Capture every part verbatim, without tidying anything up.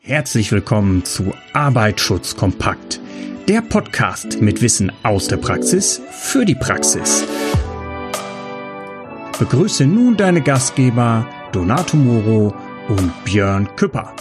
Herzlich willkommen zu Arbeitsschutz kompakt, der Podcast mit Wissen aus der Praxis für die Praxis. Begrüße nun deine Gastgeber Donato Moro und Björn Küpper.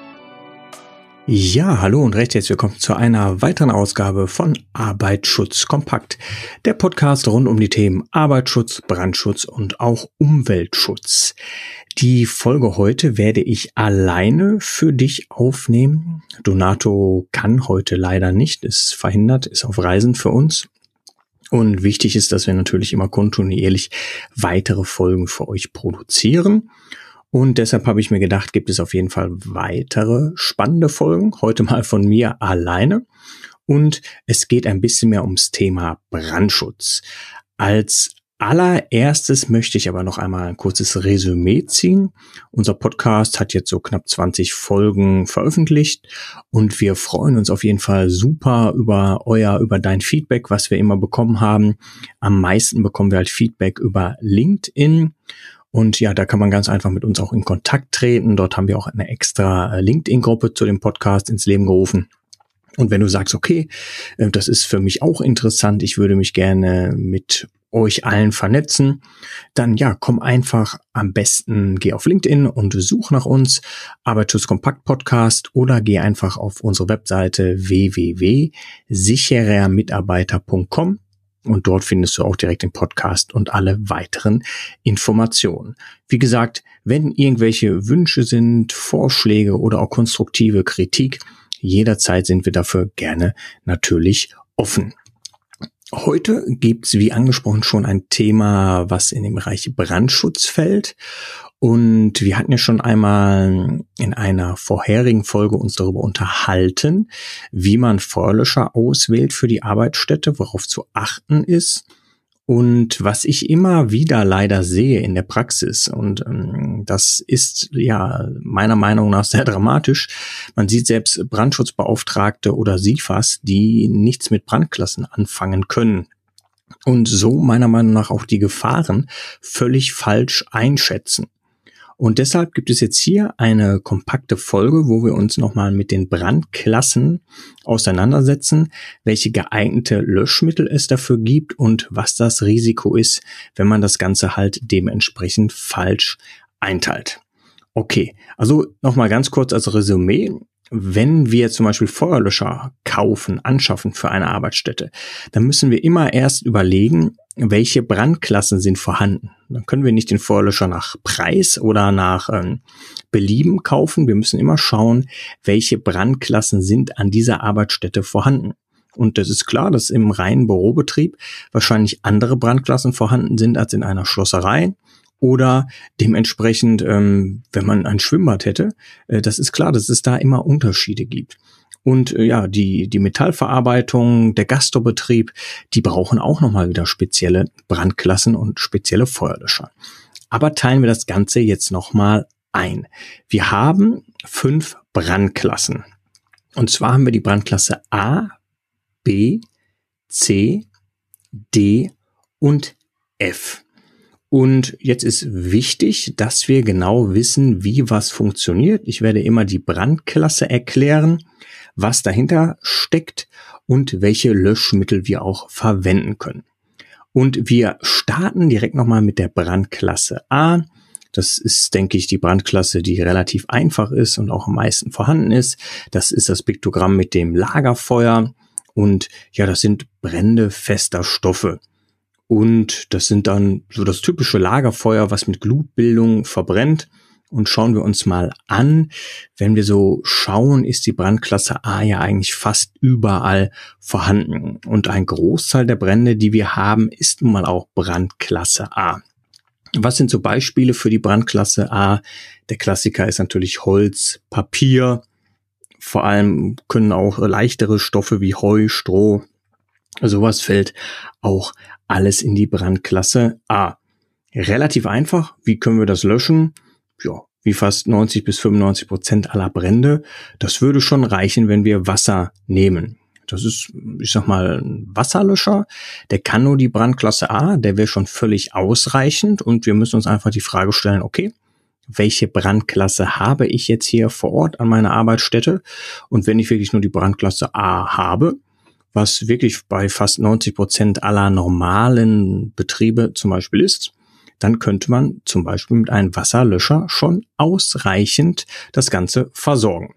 Ja, hallo und recht herzlich willkommen zu einer weiteren Ausgabe von Arbeitsschutz kompakt, der Podcast rund um die Themen Arbeitsschutz, Brandschutz und auch Umweltschutz. Die Folge heute werde ich alleine für dich aufnehmen. Donato kann heute leider nicht, ist verhindert, ist auf Reisen für uns. Und wichtig ist, dass wir natürlich immer kontinuierlich weitere Folgen für euch produzieren. Und deshalb habe ich mir gedacht, gibt es auf jeden Fall weitere spannende Folgen, heute mal von mir alleine. Und es geht ein bisschen mehr ums Thema Brandschutz. Als allererstes möchte ich aber noch einmal ein kurzes Resümee ziehen. Unser Podcast hat jetzt so knapp zwanzig Folgen veröffentlicht und wir freuen uns auf jeden Fall super über euer, über dein Feedback, was wir immer bekommen haben. Am meisten bekommen wir halt Feedback über LinkedIn. Und ja, da kann man ganz einfach mit uns auch in Kontakt treten. Dort haben wir auch eine extra LinkedIn-Gruppe zu dem Podcast ins Leben gerufen. Und wenn du sagst, okay, das ist für mich auch interessant, ich würde mich gerne mit euch allen vernetzen, dann ja, komm einfach am besten, geh auf LinkedIn und such nach uns, Arbeitsschutz kompakt Podcast, oder geh einfach auf unsere Webseite w w w punkt sicherer mitarbeiter punkt com. Und dort findest du auch direkt den Podcast und alle weiteren Informationen. Wie gesagt, wenn irgendwelche Wünsche sind, Vorschläge oder auch konstruktive Kritik, jederzeit sind wir dafür gerne natürlich offen. Heute gibt's, wie angesprochen, schon ein Thema, was in dem Bereich Brandschutz fällt. Und wir hatten ja schon einmal in einer vorherigen Folge uns darüber unterhalten, wie man Feuerlöscher auswählt für die Arbeitsstätte, worauf zu achten ist. Und was ich immer wieder leider sehe in der Praxis, und ähm, das ist ja meiner Meinung nach sehr dramatisch, man sieht selbst Brandschutzbeauftragte oder S I F As, die nichts mit Brandklassen anfangen können. Und so meiner Meinung nach auch die Gefahren völlig falsch einschätzen. Und deshalb gibt es jetzt hier eine kompakte Folge, wo wir uns nochmal mit den Brandklassen auseinandersetzen, welche geeignete Löschmittel es dafür gibt und was das Risiko ist, wenn man das Ganze halt dementsprechend falsch einteilt. Okay, also nochmal ganz kurz als Resümee. Wenn wir zum Beispiel Feuerlöscher kaufen, anschaffen für eine Arbeitsstätte, dann müssen wir immer erst überlegen, welche Brandklassen sind vorhanden. Dann können wir nicht den Feuerlöscher nach Preis oder nach ähm, Belieben kaufen. Wir müssen immer schauen, welche Brandklassen sind an dieser Arbeitsstätte vorhanden. Und das ist klar, dass im reinen Bürobetrieb wahrscheinlich andere Brandklassen vorhanden sind als in einer Schlosserei. Oder dementsprechend, ähm, wenn man ein Schwimmbad hätte, äh, das ist klar, dass es da immer Unterschiede gibt. Und äh, ja, die die Metallverarbeitung, der Gastrobetrieb, die brauchen auch nochmal wieder spezielle Brandklassen und spezielle Feuerlöscher. Aber teilen wir das Ganze jetzt nochmal ein. Wir haben fünf Brandklassen. Und zwar haben wir die Brandklasse A, B, C, D und F. Und jetzt ist wichtig, dass wir genau wissen, wie was funktioniert. Ich werde immer die Brandklasse erklären, was dahinter steckt und welche Löschmittel wir auch verwenden können. Und wir starten direkt nochmal mit der Brandklasse A. Das ist, denke ich, die Brandklasse, die relativ einfach ist und auch am meisten vorhanden ist. Das ist das Piktogramm mit dem Lagerfeuer. Und ja, das sind Brände fester Stoffe. Und das sind dann so das typische Lagerfeuer, was mit Glutbildung verbrennt. Und schauen wir uns mal an, wenn wir so schauen, ist die Brandklasse A ja eigentlich fast überall vorhanden. Und ein Großteil der Brände, die wir haben, ist nun mal auch Brandklasse A. Was sind so Beispiele für die Brandklasse A? Der Klassiker ist natürlich Holz, Papier. Vor allem können auch leichtere Stoffe wie Heu, Stroh, sowas fällt auch alles in die Brandklasse A. Relativ einfach. Wie können wir das löschen? Ja, wie fast neunzig bis fünfundneunzig Prozent aller Brände. Das würde schon reichen, wenn wir Wasser nehmen. Das ist, ich sag mal, ein Wasserlöscher. Der kann nur die Brandklasse A. Der wäre schon völlig ausreichend. Und wir müssen uns einfach die Frage stellen, okay, welche Brandklasse habe ich jetzt hier vor Ort an meiner Arbeitsstätte. Und wenn ich wirklich nur die Brandklasse A habe, was wirklich bei fast neunzig Prozent aller normalen Betriebe zum Beispiel ist, dann könnte man zum Beispiel mit einem Wasserlöscher schon ausreichend das Ganze versorgen.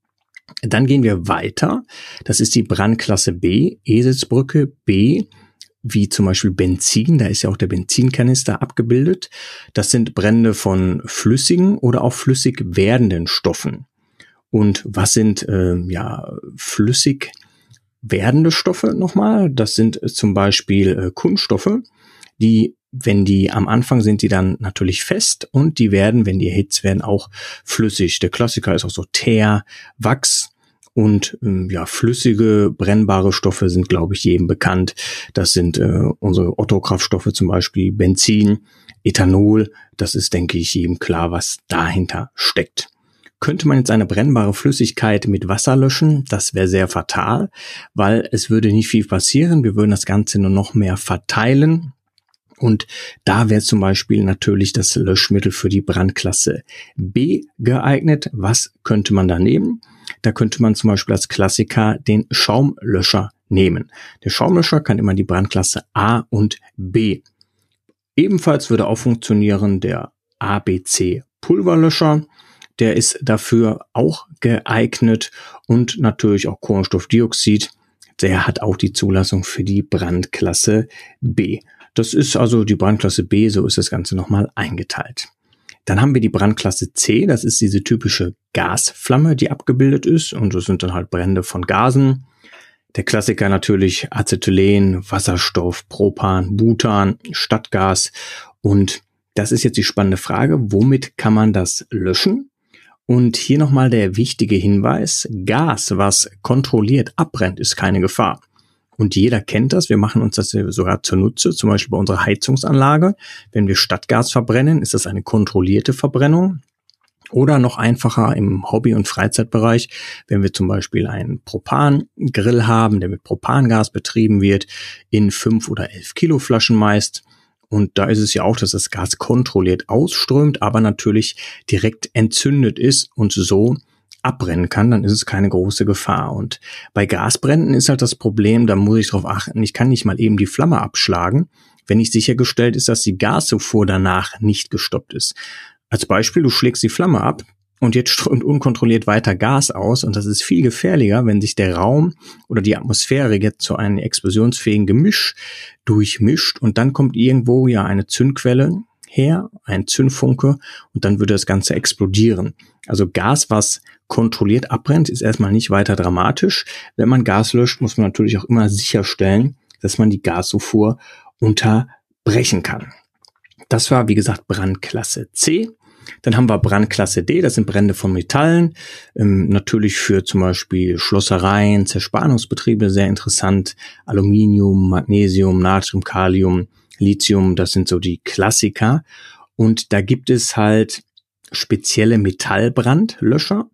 Dann gehen wir weiter. Das ist die Brandklasse B, Eselsbrücke B, wie zum Beispiel Benzin. Da ist ja auch der Benzinkanister abgebildet. Das sind Brände von flüssigen oder auch flüssig werdenden Stoffen. Und was sind äh, ja flüssig werdende Stoffe nochmal? Das sind äh, zum Beispiel äh, Kunststoffe, die, wenn die am Anfang sind, die dann natürlich fest und die werden, wenn die erhitzt werden, auch flüssig. Der Klassiker ist auch so Teer, Wachs und ähm, ja flüssige, brennbare Stoffe sind, glaube ich, jedem bekannt. Das sind äh, unsere Otto-Kraftstoffe, zum Beispiel Benzin, Ethanol. Das ist, denke ich, jedem klar, was dahinter steckt. Könnte man jetzt eine brennbare Flüssigkeit mit Wasser löschen? Das wäre sehr fatal, weil es würde nicht viel passieren. Wir würden das Ganze nur noch mehr verteilen. Und da wäre zum Beispiel natürlich das Löschmittel für die Brandklasse B geeignet. Was könnte man da nehmen? Da könnte man zum Beispiel als Klassiker den Schaumlöscher nehmen. Der Schaumlöscher kann immer die Brandklasse A und B. Ebenfalls würde auch funktionieren der A B C Pulverlöscher. Der ist dafür auch geeignet und natürlich auch Kohlenstoffdioxid. Der hat auch die Zulassung für die Brandklasse B. Das ist also die Brandklasse B, so ist das Ganze nochmal eingeteilt. Dann haben wir die Brandklasse C, das ist diese typische Gasflamme, die abgebildet ist und das sind dann halt Brände von Gasen. Der Klassiker natürlich Acetylen, Wasserstoff, Propan, Butan, Stadtgas und das ist jetzt die spannende Frage, womit kann man das löschen? Und hier nochmal der wichtige Hinweis, Gas, was kontrolliert abbrennt, ist keine Gefahr. Und jeder kennt das, wir machen uns das sogar zunutze, zum Beispiel bei unserer Heizungsanlage. Wenn wir Stadtgas verbrennen, ist das eine kontrollierte Verbrennung. Oder noch einfacher im Hobby- und Freizeitbereich, wenn wir zum Beispiel einen Propangrill haben, der mit Propangas betrieben wird, in fünf oder elf Kilo Flaschen meist. Und da ist es ja auch, dass das Gas kontrolliert ausströmt, aber natürlich direkt entzündet ist und so abbrennen kann, dann ist es keine große Gefahr. Und bei Gasbränden ist halt das Problem, da muss ich darauf achten, ich kann nicht mal eben die Flamme abschlagen, wenn nicht sichergestellt ist, dass die Gaszufuhr danach nicht gestoppt ist. Als Beispiel, du schlägst die Flamme ab und jetzt strömt unkontrolliert weiter Gas aus und das ist viel gefährlicher, wenn sich der Raum oder die Atmosphäre jetzt zu einem explosionsfähigen Gemisch durchmischt und dann kommt irgendwo ja eine Zündquelle her, ein Zündfunke und dann würde das Ganze explodieren. Also Gas, was kontrolliert abbrennt, ist erstmal nicht weiter dramatisch. Wenn man Gas löscht, muss man natürlich auch immer sicherstellen, dass man die Gaszufuhr unterbrechen kann. Das war, wie gesagt, Brandklasse C. Dann haben wir Brandklasse D, das sind Brände von Metallen, ähm, natürlich für zum Beispiel Schlossereien, Zerspannungsbetriebe sehr interessant, Aluminium, Magnesium, Natrium, Kalium, Lithium, das sind so die Klassiker und da gibt es halt spezielle Metallbrandlöscher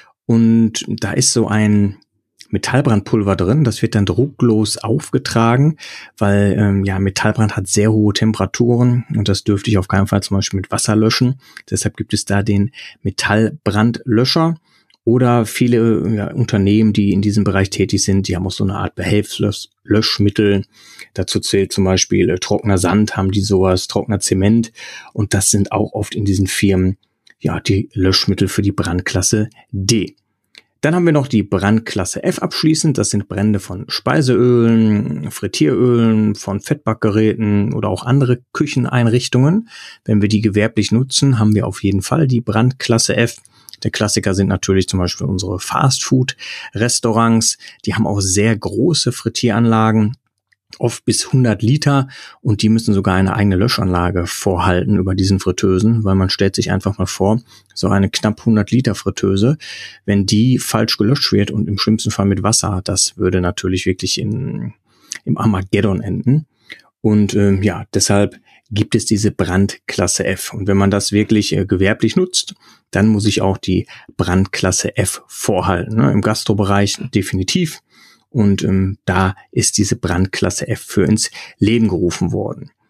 und da ist so ein Metallbrandpulver drin, das wird dann drucklos aufgetragen, weil ähm, ja Metallbrand hat sehr hohe Temperaturen und das dürfte ich auf keinen Fall zum Beispiel mit Wasser löschen. Deshalb gibt es da den Metallbrandlöscher oder viele ja, Unternehmen, die in diesem Bereich tätig sind, die haben auch so eine Art Behelfslöschmittel. Dazu zählt zum Beispiel äh, trockener Sand, haben die sowas, trockener Zement und das sind auch oft in diesen Firmen ja die Löschmittel für die Brandklasse D. Dann haben wir noch die Brandklasse F abschließend. Das sind Brände von Speiseölen, Frittierölen, von Fettbackgeräten oder auch andere Kücheneinrichtungen. Wenn wir die gewerblich nutzen, haben wir auf jeden Fall die Brandklasse F. Der Klassiker sind natürlich zum Beispiel unsere Fastfood-Restaurants. Die haben auch sehr große Frittieranlagen, oft bis hundert Liter und die müssen sogar eine eigene Löschanlage vorhalten über diesen Fritteusen, weil man stellt sich einfach mal vor, so eine knapp hundert Liter Fritteuse, wenn die falsch gelöscht wird und im schlimmsten Fall mit Wasser, das würde natürlich wirklich in, im Armageddon enden. Und ähm, ja, deshalb gibt es diese Brandklasse F. Und wenn man das wirklich äh, gewerblich nutzt, dann muss ich auch die Brandklasse F vorhalten. Ne? Im Gastrobereich definitiv. Und ähm, da ist diese Brandklasse F für ins Leben gerufen worden.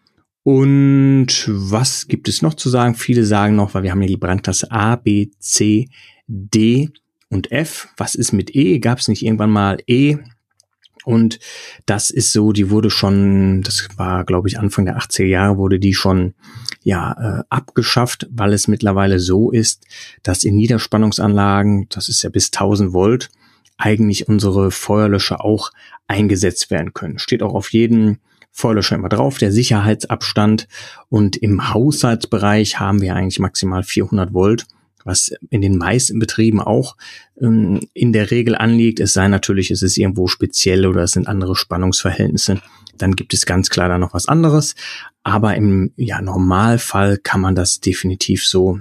Und was gibt es noch zu sagen? Viele sagen noch, weil wir haben ja die Brandklasse A, B, C, D und F. Was ist mit E? Gab es nicht irgendwann mal E? Und das ist so, die wurde schon, das war glaube ich Anfang der achtziger Jahre, wurde die schon ja äh, abgeschafft, weil es mittlerweile so ist, dass in Niederspannungsanlagen, das ist ja bis tausend Volt, eigentlich unsere Feuerlöscher auch eingesetzt werden können. Steht auch auf jedem Feuerlöscher immer drauf, der Sicherheitsabstand, und im Haushaltsbereich haben wir eigentlich maximal vierhundert Volt, was in den meisten Betrieben auch ähm, in der Regel anliegt. Es sei natürlich, es ist irgendwo speziell oder es sind andere Spannungsverhältnisse, dann gibt es ganz klar da noch was anderes, aber im ja, Normalfall kann man das definitiv so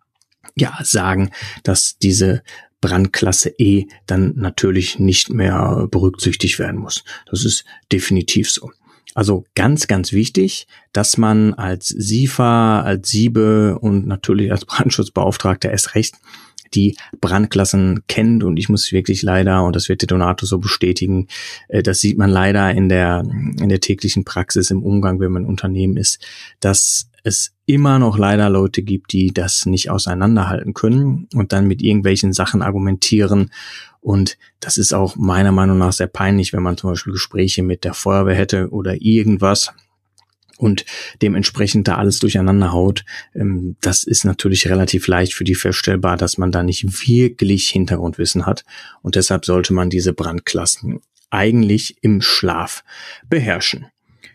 ja sagen, dass diese Brandklasse E dann natürlich nicht mehr berücksichtigt werden muss. Das ist definitiv so. Also ganz, ganz wichtig, dass man als SIFA, als SIBE und natürlich als Brandschutzbeauftragter erst recht die Brandklassen kennt. Und ich muss wirklich leider, und das wird der Donato so bestätigen, das sieht man leider in der, in der täglichen Praxis im Umgang, wenn man ein Unternehmen ist, dass es immer noch leider Leute gibt, die das nicht auseinanderhalten können und dann mit irgendwelchen Sachen argumentieren. Und das ist auch meiner Meinung nach sehr peinlich, wenn man zum Beispiel Gespräche mit der Feuerwehr hätte oder irgendwas und dementsprechend da alles durcheinander haut. Das ist natürlich relativ leicht für die feststellbar, dass man da nicht wirklich Hintergrundwissen hat. Und deshalb sollte man diese Brandklassen eigentlich im Schlaf beherrschen.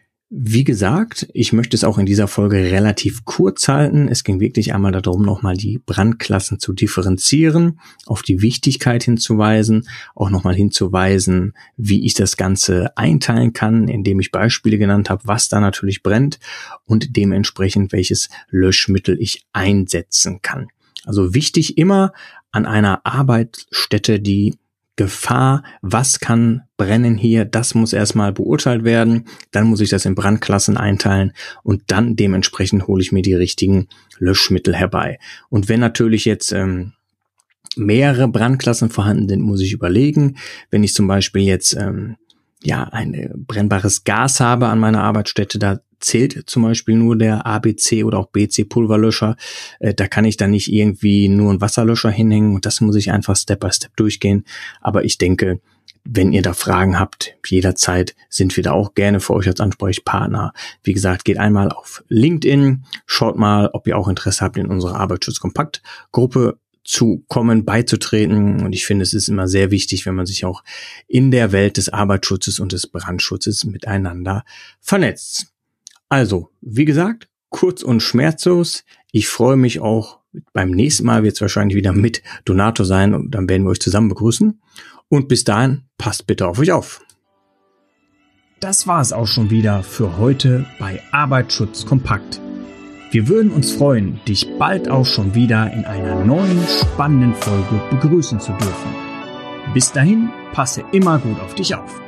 Wie gesagt, ich möchte es auch in dieser Folge relativ kurz halten. Es ging wirklich einmal darum, nochmal die Brandklassen zu differenzieren, auf die Wichtigkeit hinzuweisen, auch nochmal hinzuweisen, wie ich das Ganze einteilen kann, indem ich Beispiele genannt habe, was da natürlich brennt und dementsprechend welches Löschmittel ich einsetzen kann. Also wichtig immer an einer Arbeitsstätte die Gefahr, was kann brennen hier, das muss erstmal beurteilt werden, dann muss ich das in Brandklassen einteilen und dann dementsprechend hole ich mir die richtigen Löschmittel herbei. Und wenn natürlich jetzt ähm, mehrere Brandklassen vorhanden sind, muss ich überlegen, wenn ich zum Beispiel jetzt ähm, ja ein brennbares Gas habe an meiner Arbeitsstätte, da zählt zum Beispiel nur der A B C oder auch B C Pulverlöscher. Äh, da kann ich dann nicht irgendwie nur einen Wasserlöscher hinhängen und das muss ich einfach Step by Step durchgehen. Aber ich denke, wenn ihr da Fragen habt, jederzeit sind wir da auch gerne für euch als Ansprechpartner. Wie gesagt, geht einmal auf LinkedIn, schaut mal, ob ihr auch Interesse habt, in unsere Arbeitsschutz-Kompakt-Gruppe zu kommen, beizutreten. Und ich finde, es ist immer sehr wichtig, wenn man sich auch in der Welt des Arbeitsschutzes und des Brandschutzes miteinander vernetzt. Also, wie gesagt, kurz und schmerzlos. Ich freue mich auch, beim nächsten Mal wird es wahrscheinlich wieder mit Donato sein und dann werden wir euch zusammen begrüßen. Und bis dahin, passt bitte auf euch auf. Das war es auch schon wieder für heute bei Arbeitsschutz Kompakt. Wir würden uns freuen, dich bald auch schon wieder in einer neuen spannenden Folge begrüßen zu dürfen. Bis dahin, passe immer gut auf dich auf.